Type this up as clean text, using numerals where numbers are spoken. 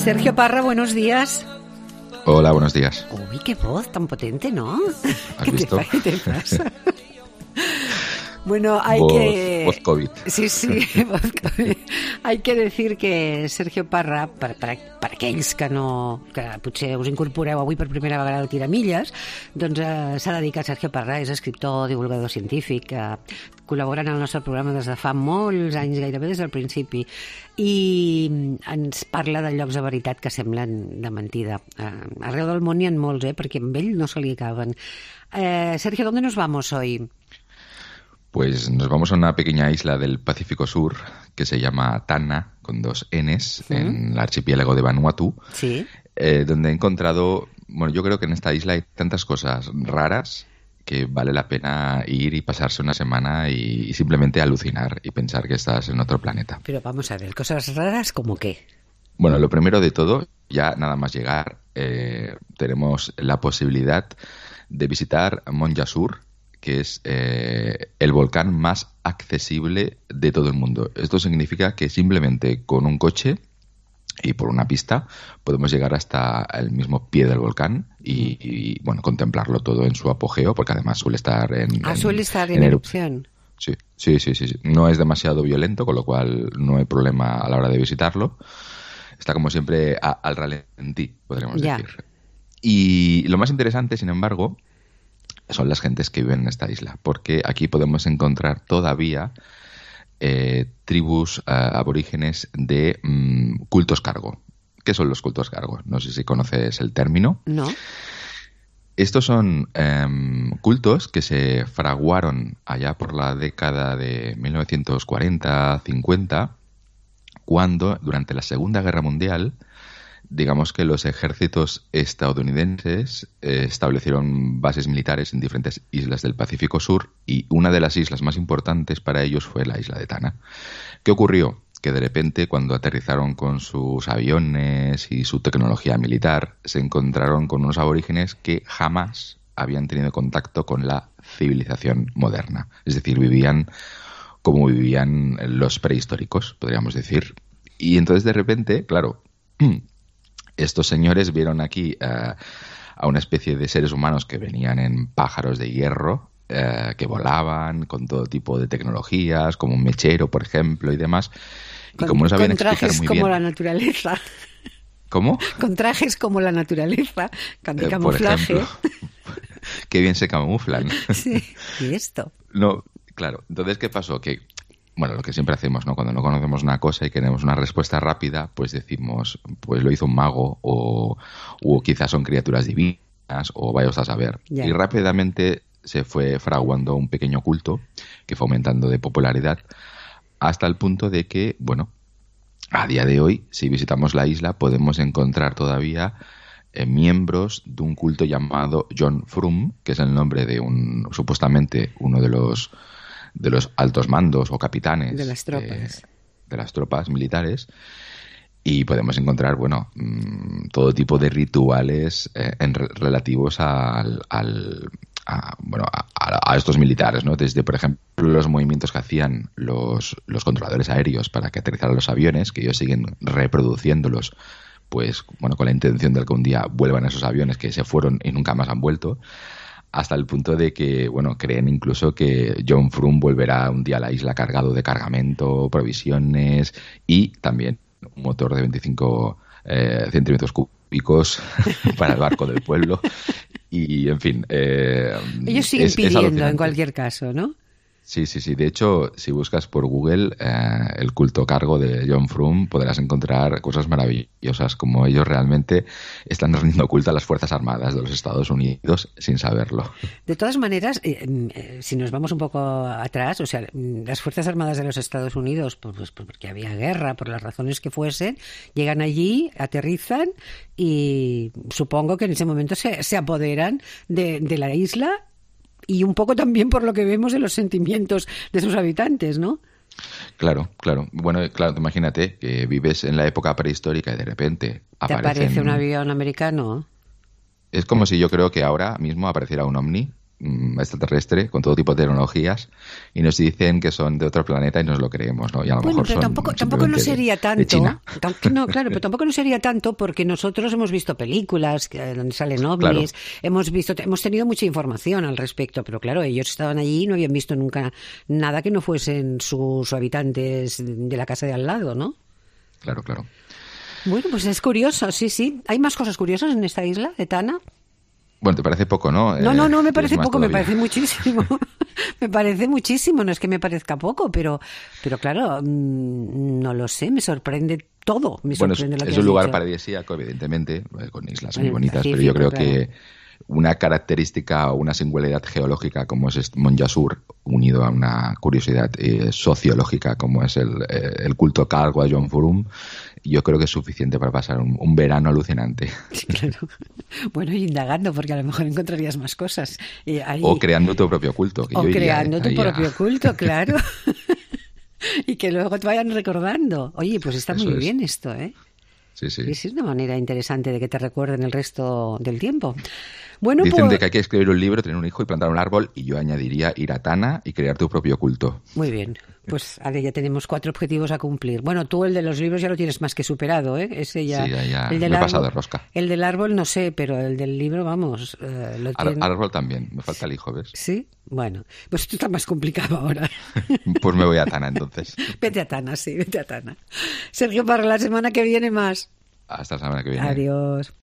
Sergio Parra, buenos días. Hola, buenos días. Uy, qué voz tan potente, ¿no? ¿Has visto? ¿Qué te pasa? Bueno, Voz COVID. Sí, voz COVID. Hay que decir que Sergio Parra, per aquells que potser us incorporeu avui per primera vegada al Tiramilles, doncs s'ha dedicat. Sergio Parra és escriptor, divulgador científic, col·labora en el nostre programa des de fa molts anys, gairebé des del principi, i ens parla de llocs de veritat que semblen de mentida. Arreu del món n'hi ha molts, perquè amb ell no se li acaben. Sergio, ¿dónde nos vamos hoy? Pues nos vamos a una pequeña isla del Pacífico Sur que se llama Tanna, con 2 Ns, en el archipiélago de Vanuatu, donde he encontrado, bueno, yo creo que en esta isla hay tantas cosas raras que vale la pena ir y pasarse una semana y simplemente alucinar y pensar que estás en otro planeta. Pero vamos a ver, ¿cosas raras como qué? Bueno, lo primero de todo, ya nada más llegar, tenemos la posibilidad de visitar Monjassur, que es el volcán más accesible de todo el mundo. Esto significa que simplemente con un coche y por una pista podemos llegar hasta el mismo pie del volcán y bueno, contemplarlo todo en su apogeo, porque además suele estar en erupción. Sí. No es demasiado violento, con lo cual no hay problema a la hora de visitarlo. Está como siempre al ralentí, podríamos decir. Y lo más interesante, sin embargo, son las gentes que viven en esta isla, porque aquí podemos encontrar todavía tribus aborígenes de cultos cargo. ¿Qué son los cultos cargo? No sé si conoces el término. No. Estos son cultos que se fraguaron allá por la década de 1940-50, cuando durante la Segunda Guerra Mundial, digamos que los ejércitos estadounidenses establecieron bases militares en diferentes islas del Pacífico Sur, y una de las islas más importantes para ellos fue la isla de Tanna. ¿Qué ocurrió? Que de repente, cuando aterrizaron con sus aviones y su tecnología militar, se encontraron con unos aborígenes que jamás habían tenido contacto con la civilización moderna. Es decir, vivían como vivían los prehistóricos, podríamos decir. Y entonces, de repente, claro, estos señores vieron aquí a una especie de seres humanos que venían en pájaros de hierro, que volaban con todo tipo de tecnologías, como un mechero, por ejemplo, y demás. Y como no sabían explicar muy bien... Con trajes como la naturaleza. ¿Cómo? Con trajes como la naturaleza, de camuflaje. Por ejemplo, qué bien se camuflan. Sí, y esto. No, claro. Entonces, ¿qué pasó? Que, bueno, lo que siempre hacemos, ¿no? Cuando no conocemos una cosa y queremos una respuesta rápida, pues decimos, pues lo hizo un mago, o quizás son criaturas divinas, o vaya a saber. Ya. Y rápidamente se fue fraguando un pequeño culto que fue aumentando de popularidad hasta el punto de que, bueno, a día de hoy, si visitamos la isla, podemos encontrar todavía miembros de un culto llamado John Frum, que es el nombre de supuestamente uno de los altos mandos o capitanes de las tropas, de las tropas militares, y podemos encontrar, bueno, todo tipo de rituales relativos a estos militares, ¿no? Desde, por ejemplo, los movimientos que hacían los controladores aéreos para que aterrizaran los aviones, que ellos siguen reproduciéndolos, pues, bueno, con la intención de que un día vuelvan esos aviones que se fueron y nunca más han vuelto, hasta el punto de que, bueno, creen incluso que John Frum volverá un día a la isla cargado de cargamento, provisiones y también un motor de 25 centímetros cúbicos para el barco del pueblo. Y, en fin... ellos siguen pidiendo en cualquier caso, ¿no? Sí. De hecho, si buscas por Google el culto cargo de John Frum, podrás encontrar cosas maravillosas, como ellos realmente están rindiendo culto a las Fuerzas Armadas de los Estados Unidos sin saberlo. De todas maneras, si nos vamos un poco atrás, o sea, las Fuerzas Armadas de los Estados Unidos, pues porque había guerra, por las razones que fuesen, llegan allí, aterrizan y supongo que en ese momento se apoderan de la isla, y un poco también por lo que vemos de los sentimientos de sus habitantes, ¿no? Claro. Bueno, claro, imagínate que vives en la época prehistórica y de repente ¿te aparece un avión americano? Es como si yo creo que ahora mismo apareciera un ovni extraterrestre con todo tipo de tecnologías y nos dicen que son de otro planeta y nos lo creemos, ¿no? Y a lo mejor pero son tampoco no sería de tanto. China. No, claro, pero tampoco no sería tanto porque nosotros hemos visto películas donde salen ovnis, Claro. hemos tenido mucha información al respecto, pero claro, ellos estaban allí y no habían visto nunca nada que no fuesen sus habitantes de la casa de al lado, ¿no? Claro, claro. Bueno, pues es curioso, sí. ¿Hay más cosas curiosas en esta isla, Etana? Bueno, te parece poco, ¿no? No me ¿Quieres parece más poco, me todavía? parece muchísimo. Me parece muchísimo, no es que me parezca poco, pero claro, no lo sé, me sorprende todo, me Bueno, sorprende lo que es has un lugar dicho. paradisíaco, evidentemente, con islas En muy el bonitas, pero yo Pacífico, creo claro. que una característica o una singularidad geológica como es Monjasur, unido a una curiosidad sociológica como es el culto cargo a John Furum, yo creo que es suficiente para pasar un verano alucinante. Sí, claro. Bueno, y indagando, porque a lo mejor encontrarías más cosas. Ahí, O creando tu propio culto, que o yo iría creando tu ahí propio culto, claro. Y que luego te vayan recordando. Oye, pues está Eso muy es. bien esto, ¿eh? Sí, sí. Sí, es una manera interesante de que te recuerden el resto del tiempo. Bueno, Dicen pues de que hay que escribir un libro, tener un hijo y plantar un árbol, y yo añadiría ir a Tana y crear tu propio culto. muy bien. Pues Ale, ya tenemos 4 objetivos a cumplir. Bueno, tú el de los libros ya lo tienes más que superado, ¿eh? Ese ya. Sí, ya El me del he pasado de árbol, rosca. el del árbol no sé, pero el del libro, vamos, lo tiene. Árbol también, me falta el hijo, ¿ves? Sí, bueno, pues esto está más complicado ahora. Pues me voy a Tana entonces. Vete a Tana, sí, vete a Tana. Sergio, para la semana que viene más. Hasta la semana que viene. Adiós.